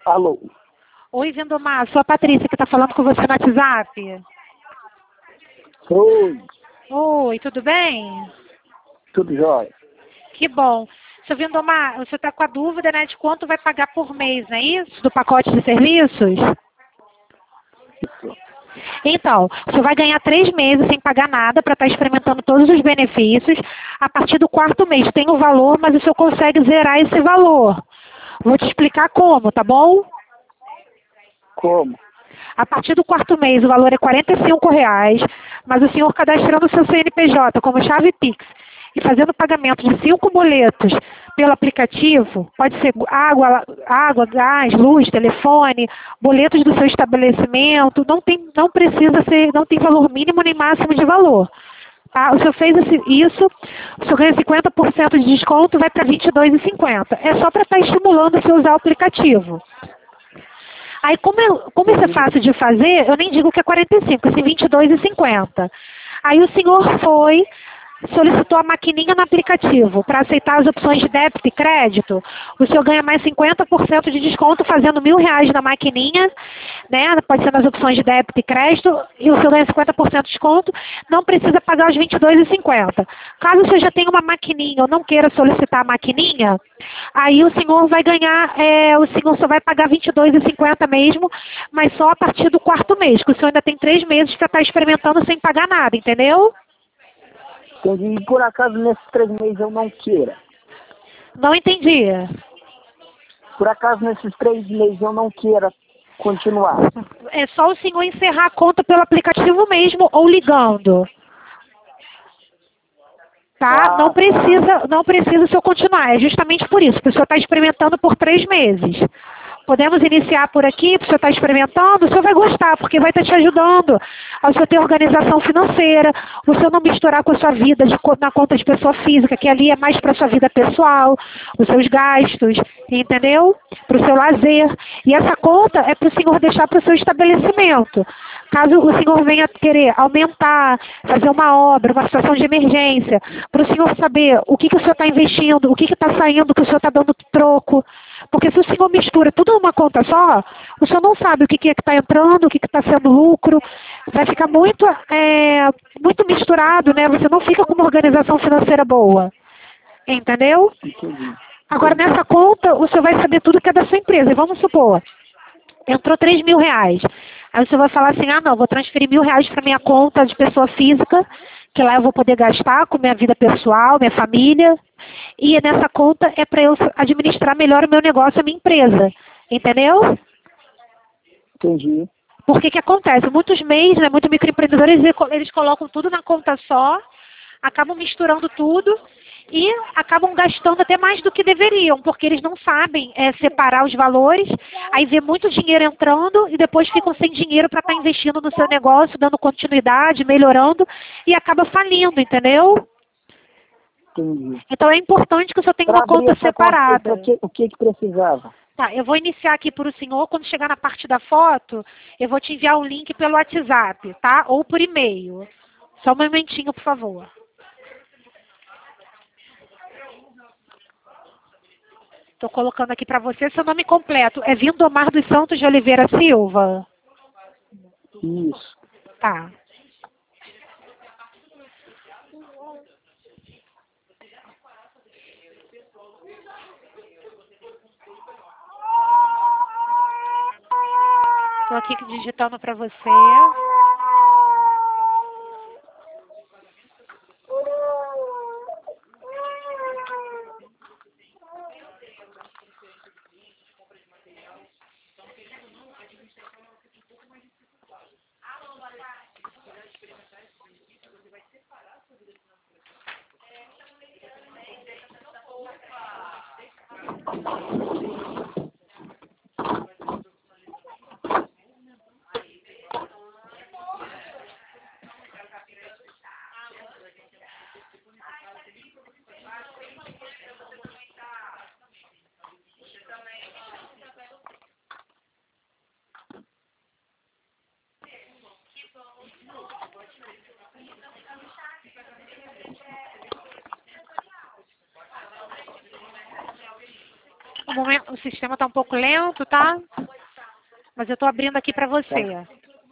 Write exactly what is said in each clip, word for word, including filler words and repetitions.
Alô? Oi, Vindomar, sou a Patrícia que está falando com você no WhatsApp. Oi, Oi, tudo bem? tudo jóia? Que bom. Seu Vindomar, você está com a dúvida, né, de quanto vai pagar por mês, não é isso? Do pacote de serviços? Isso. Então, você vai ganhar três meses sem pagar nada para estar experimentando todos os benefícios. A partir do quarto mês tem o valor, mas o senhor consegue zerar esse valor. Vou te explicar como, tá bom? Como? A partir do quarto mês o valor é quarenta e cinco reais, mas o senhor cadastrando o seu C N P J como chave Pix e fazendo pagamento de cinco boletos pelo aplicativo, pode ser água, água, gás, luz, telefone, boletos do seu estabelecimento, não tem, não precisa ser, não tem valor mínimo nem máximo de valor. Tá? O senhor fez esse, isso, o senhor ganha cinquenta por cento de desconto, vai para vinte e dois reais e cinquenta centavos. É só para estar estimulando você a usar o aplicativo. Aí, como, eu, como isso é fácil de fazer, eu nem digo que é quarenta e cinco, esse vinte e dois reais e cinquenta. Aí o senhor foi, solicitou a maquininha no aplicativo para aceitar as opções de débito e crédito. O senhor ganha mais cinquenta por cento de desconto fazendo mil reais na maquininha, né? Pode ser nas opções de débito e crédito, e o senhor ganha cinquenta por cento de desconto, não precisa pagar os vinte e dois reais e cinquenta. Caso você já tenha uma maquininha ou não queira solicitar a maquininha, aí o senhor vai ganhar, é, o senhor só vai pagar vinte e dois reais e cinquenta mesmo, mas só a partir do quarto mês, que o senhor ainda tem três meses para estar experimentando sem pagar nada, entendeu? Entendi. E por acaso nesses três meses eu não queira? Não entendi. Por acaso nesses três meses eu não queira continuar? É só o senhor encerrar a conta pelo aplicativo mesmo ou ligando. Tá? Ah, Não precisa, não precisa o senhor continuar. É justamente por isso, porque o senhor está experimentando por três meses. Podemos iniciar por aqui, para o senhor estar experimentando, o senhor vai gostar, porque vai estar te ajudando a senhor ter organização financeira, o senhor não misturar com a sua vida de, na conta de pessoa física, que ali é mais para a sua vida pessoal, os seus gastos, entendeu? Para o seu lazer. E essa conta é para o senhor deixar para o seu estabelecimento. Caso o senhor venha querer aumentar, fazer uma obra, uma situação de emergência, para o senhor saber o que, que o senhor está investindo, o que está saindo, o que o senhor está dando troco. Porque se o senhor mistura tudo numa conta só, o senhor não sabe o que, que é que está entrando, o que está sendo lucro. Vai ficar muito, é, muito misturado, né? Você não fica com uma organização financeira boa. Entendeu? entendi. Agora, nessa conta, o senhor vai saber tudo que é da sua empresa. E vamos supor, entrou três mil reais. Aí o senhor vai falar assim, ah não, vou transferir mil reais para minha conta de pessoa física, que lá eu vou poder gastar com minha vida pessoal, minha família. E nessa conta é para eu administrar melhor o meu negócio, a minha empresa. Entendeu? Entendi. Porque que acontece? Muitos meios, né, muitos microempreendedores, eles colocam tudo na conta só, acabam misturando tudo e acabam gastando até mais do que deveriam, porque eles não sabem é, separar os valores, aí vê muito dinheiro entrando e depois ficam sem dinheiro para estar investindo no seu negócio, dando continuidade, melhorando e acaba falindo, entendeu? Entendi. Então é importante que o senhor tenha Para uma abrir conta essa conta, separada. o que, o que que precisava? Tá, eu vou iniciar aqui para o senhor, quando chegar na parte da foto, eu vou te enviar o link pelo WhatsApp, tá? Ou por e-mail. Só um momentinho, por favor. Estou colocando aqui para você seu nome completo. É Vindomar dos Santos de Oliveira Silva? Isso. Tá. Estou aqui digitando para você. O, momento, o sistema está um pouco lento, tá? Mas eu estou abrindo aqui para você.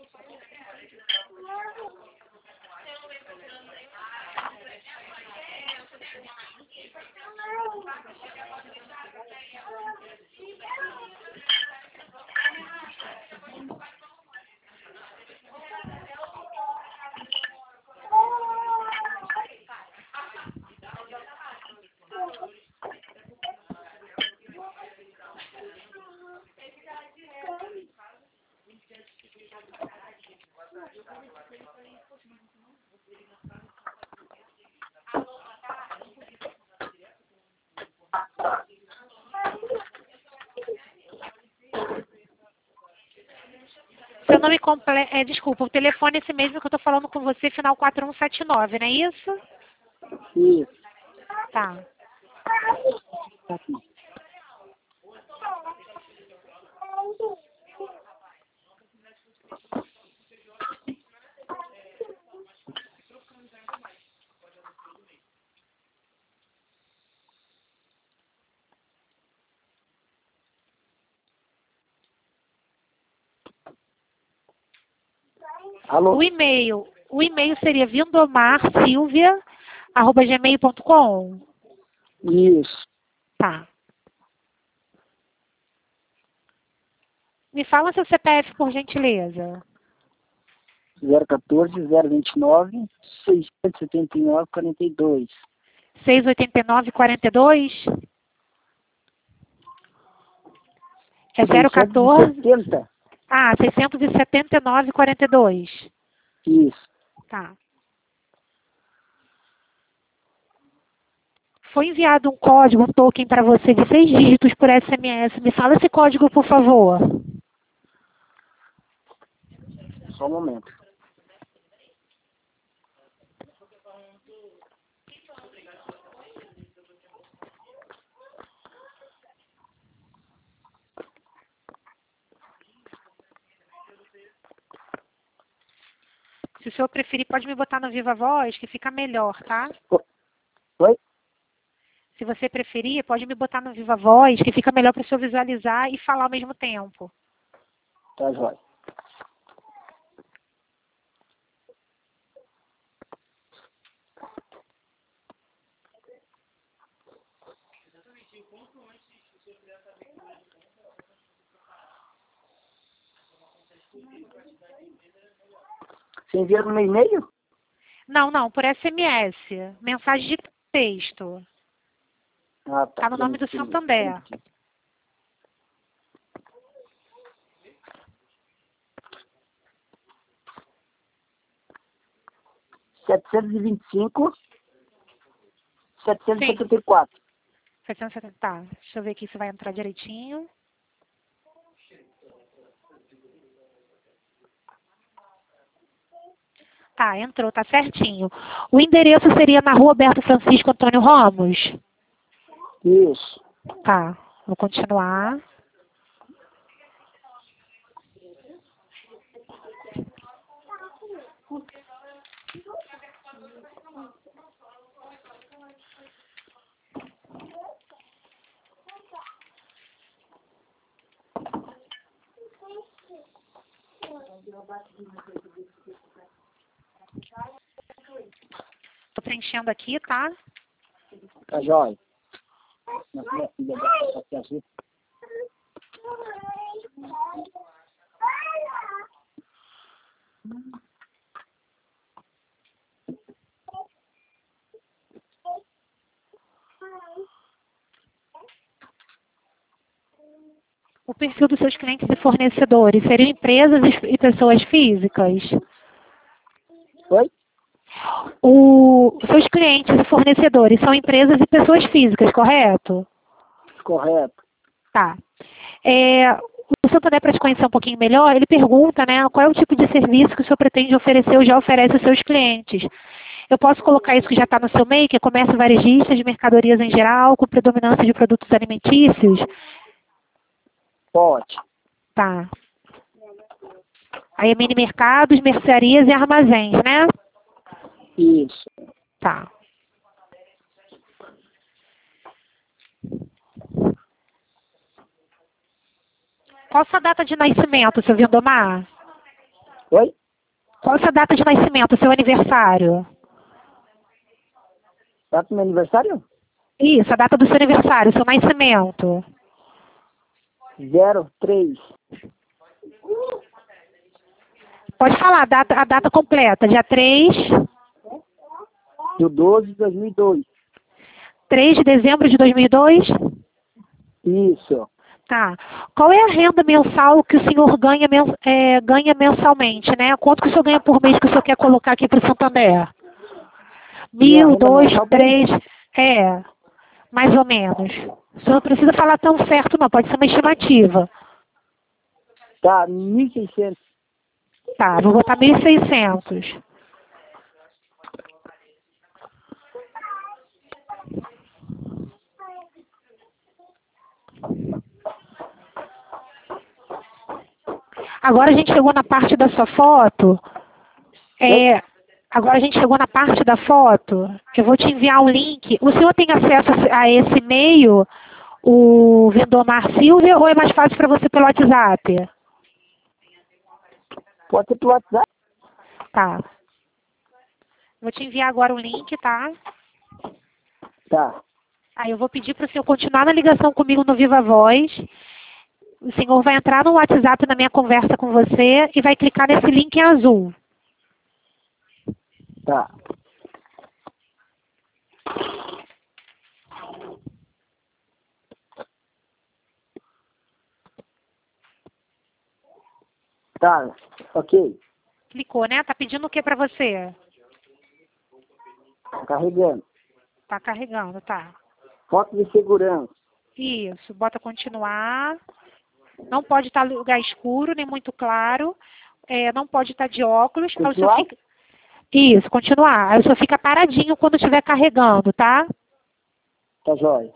Seu nome completo... É, desculpa, o telefone é esse mesmo que eu estou falando com você, final quatro um sete nove, não é isso? Isso. Tá. Tá aqui. Alô? O e-mail, o e-mail seria vindomarsilvia arroba gmail ponto com. Isso. Tá. Me fala seu C P F, por gentileza. zero quatorze, zero vinte e nove, seiscentos e setenta e nove, quarenta e dois. seiscentos e oitenta e nove, quarenta e dois? É zero quatorze? seiscentos e setenta. Ah, seiscentos e setenta e nove, quarenta e dois. Isso. Tá. Foi enviado um código, um token para você de seis dígitos por S M S. Me fala esse código, por favor. Só um momento. Se o senhor preferir, pode me botar no Viva Voz, que fica melhor, tá? Oi? Se você preferir, pode me botar no Viva Voz, que fica melhor para o senhor visualizar e falar ao mesmo tempo. Tá, jóia. Você envia no meu e-mail? Não, não, por S M S. Mensagem de texto. Ah, tá. Tá no nome do Santander. setecentos e vinte e cinco, setecentos e setenta e quatro. setecentos e setenta. Tá, deixa eu ver aqui se vai entrar direitinho. Tá, entrou, tá certinho. O endereço seria na rua Alberto Francisco Antônio Ramos? Isso. Tá, vou continuar. Tô preenchendo aqui, tá? Tá, jóia. Nossa, minha filha dessa aqui azul. O perfil dos seus clientes e fornecedores seriam empresas e pessoas físicas? Oi? O, os seus clientes e fornecedores são empresas e pessoas físicas, correto? Correto. Tá. É, o Santander, para te conhecer um pouquinho melhor, ele pergunta, né, qual é o tipo de serviço que o senhor pretende oferecer ou já oferece aos seus clientes. Eu posso colocar isso que já está no seu meio, que é comércio varejista de mercadorias em geral, com predominância de produtos alimentícios? Pode. Tá. Aí é mini mercados, mercearias e armazéns, né? Isso. Tá. Qual a sua data de nascimento, seu Vindomar? Oi? Qual a sua data de nascimento, seu aniversário? Data do meu aniversário? Isso, a data do seu aniversário, seu nascimento. zero três. Pode falar a data, a data completa, dia três, Do doze de dois mil e dois. três de dezembro de dois mil e dois? Isso. Tá. Qual é a renda mensal que o senhor ganha, mens é, ganha mensalmente, né? Quanto que o senhor ganha por mês que o senhor quer colocar aqui para o Santander? Minha Mil, renda dois, mensal por três, mês. é, mais ou menos. O senhor não precisa falar tão certo não, pode ser uma estimativa. Tá, mil e seiscentos. Tá, vou botar mil e seiscentos. Agora a gente chegou na parte da sua foto. É, agora a gente chegou na parte da foto. Eu vou te enviar um link. O senhor tem acesso a esse e-mail, o Vindomar Silvia, ou é mais fácil para você pelo WhatsApp? Pode ser pelo WhatsApp? Tá. Vou te enviar agora o link, tá? Tá. Aí eu vou pedir para o senhor continuar na ligação comigo no Viva Voz. O senhor vai entrar no WhatsApp na minha conversa com você e vai clicar nesse link em azul. Tá. Tá, ok. Clicou, né? Tá pedindo o que para você? Tá carregando. Tá carregando, tá. Foto de segurança. Isso, bota continuar. Não pode estar lugar escuro, nem muito claro. É, não pode estar de óculos. Aí o senhor Continuar? fica... Isso, continuar. Aí o senhor fica paradinho quando estiver carregando, tá? Tá jóia.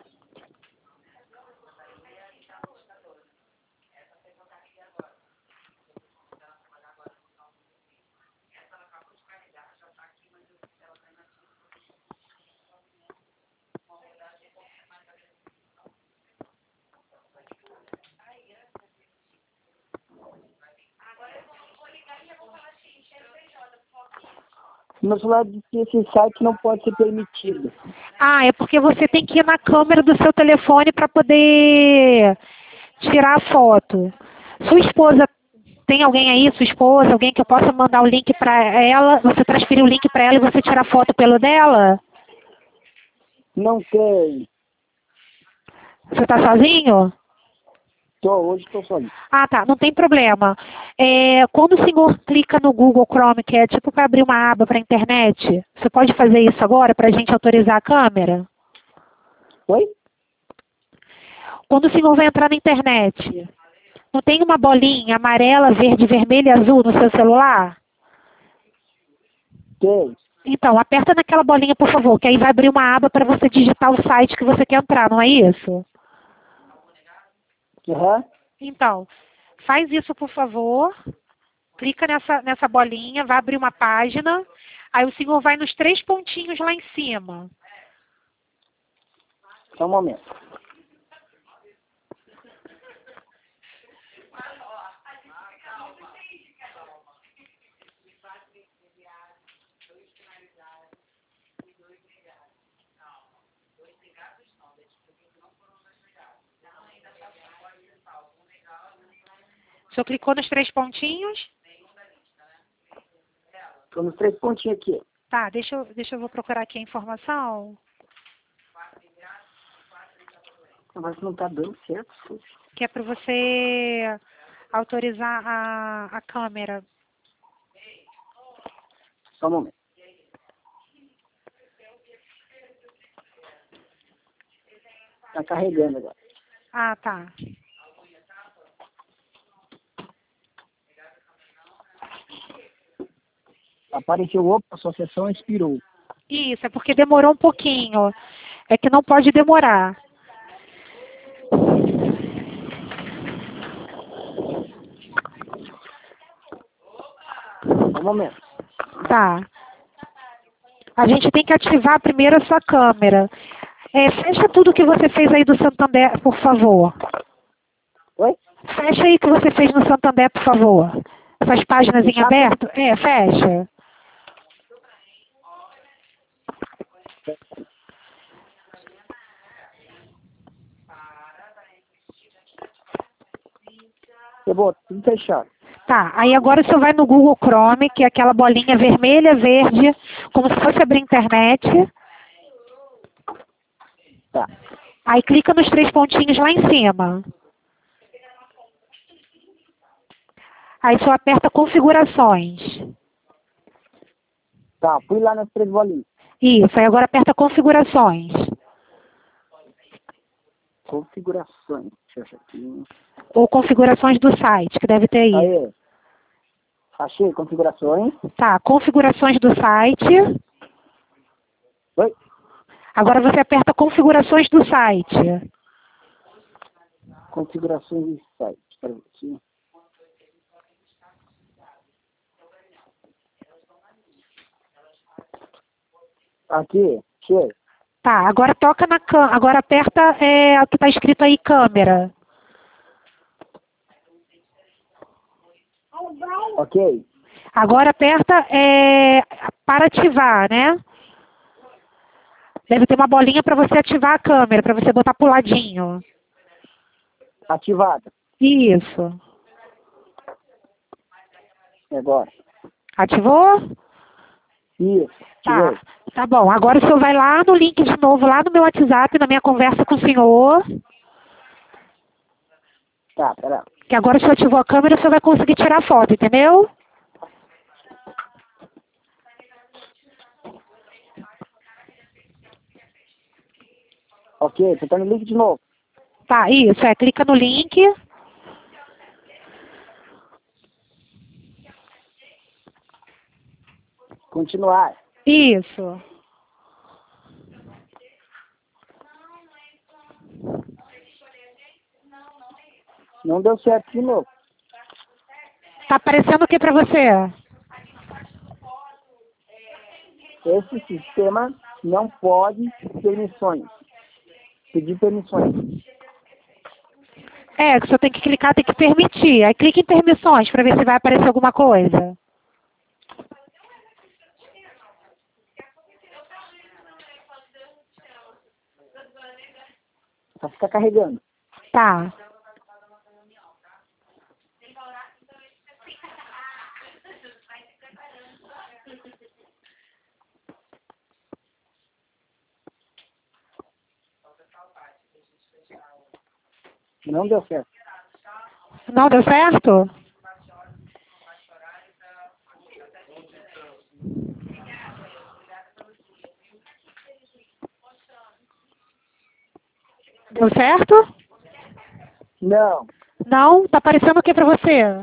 Meu celular disse que esse site não pode ser permitido. Ah, é porque você tem que ir na câmera do seu telefone para poder tirar a foto. Sua esposa, tem alguém aí, sua esposa, alguém que eu possa mandar o link para ela, você transferir o link para ela e você tirar a foto pelo dela? Não tem. Você está sozinho? Tô, hoje estou sozinho. Ah, tá, não tem problema. É, quando o senhor clica no Google Chrome, que é tipo para abrir uma aba para a internet, você pode fazer isso agora para a gente autorizar a câmera? Oi? Quando o senhor vai entrar na internet, não tem uma bolinha amarela, verde, vermelha e azul no seu celular? Tem. Então, aperta naquela bolinha, por favor, que aí vai abrir uma aba para você digitar o site que você quer entrar, não é isso? Aham. Então, faz isso, por favor. Clica nessa, nessa bolinha, vai abrir uma página. Aí o senhor vai nos três pontinhos lá em cima. Só um momento. O senhor clicou nos três pontinhos? Estou nos três pontinhos aqui. Tá, deixa eu, deixa eu vou procurar aqui a informação. Mas não tá dando certo. Sim. Que é para você autorizar a, a câmera. Só um momento. Tá carregando agora. Ah, tá. Apareceu, opa, sua sessão expirou. Isso, é porque demorou um pouquinho. É que não pode demorar. Só um momento. Tá. A gente tem que ativar primeiro a sua câmera. É, fecha tudo que você fez aí do Santander, por favor. Oi? Fecha aí que você fez no Santander, por favor. Essas páginas em Fechar? aberto? É, fecha. Eu vou tudo fechado. Tá, aí agora o senhor vai no Google Chrome, que é aquela bolinha vermelha, verde, como se fosse abrir a internet. Tá. Aí clica nos três pontinhos lá em cima. Aí só aperta configurações. Tá, fui lá nas três bolinhas. Isso, aí agora aperta configurações. Configurações. Deixa eu achar aqui. Ou configurações do site, que deve ter aí. Aí. Achei configurações. Tá, configurações do site. Oi? Agora você aperta configurações do site. Configurações do site. Espera aqui. Aqui, cheio. Tá, agora toca na câmera. Agora aperta é, o que está escrito aí, câmera. Ok. Agora aperta é, para ativar, né? Deve ter uma bolinha para você ativar a câmera, para você botar pro ladinho. Ativada. Isso. E agora? Ativou? Isso. Tá, Ativei. tá bom. Agora o senhor vai lá no link de novo, lá no meu WhatsApp, na minha conversa com o senhor. Tá, pera. Que agora o senhor ativou a câmera, o senhor vai conseguir tirar foto, entendeu? Ok, tô no link de novo. Tá, isso. É, clica no link. Continuar. Isso. Não deu certo de novo. Tá aparecendo o que pra você? Esse sistema não pode permissões. Pedir permissões. É, que o senhor tem que clicar, tem que permitir. Aí clica em permissões para ver se vai aparecer alguma coisa. Só ficar carregando. Tá. Não deu certo. Não deu certo? Deu certo? Não. Não? Tá aparecendo o que pra você?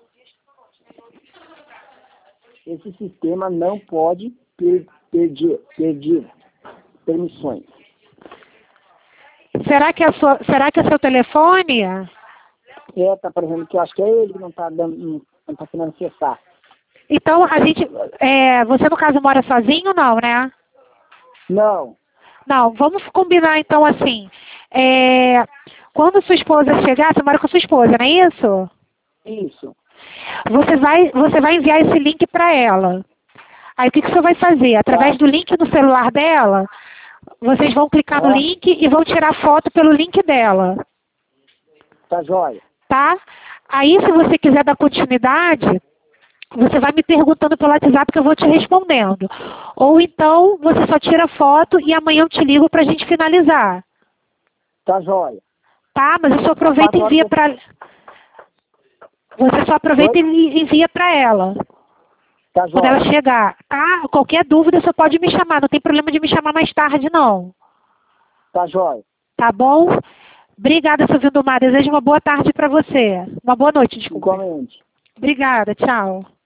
Esse sistema não pode per perder, perder permissões. Será que é sua, será que é seu telefone? É, tá parecendo que eu acho que é ele que não tá dando, não, não tá querendo acessar. Então a gente, é, você no caso mora sozinho, não, né? Não. Não, vamos combinar então assim. É, quando sua esposa chegar, você mora com sua esposa, não é isso? Isso. Você vai, você vai enviar esse link para ela. Aí o que, que você vai fazer? Através Tá. do link no celular dela, vocês vão clicar no Tá. link e vão tirar foto pelo link dela. Tá jóia. Tá? Aí se você quiser dar continuidade, você vai me perguntando pelo WhatsApp que eu vou te respondendo. Ou então você só tira foto e amanhã eu te ligo para a gente finalizar. Tá jóia. Tá? Mas eu só aproveita e Quatro envia horas para... Você só aproveita Oi? e envia para ela. Tá Quando ela jóia. chegar, tá? Qualquer dúvida você pode me chamar. Não tem problema de me chamar mais tarde, não. Tá jóia. Tá bom? Obrigada, seu Vildomar. Desejo uma boa tarde para você. Uma boa noite, desculpa. Igualmente. Obrigada, tchau.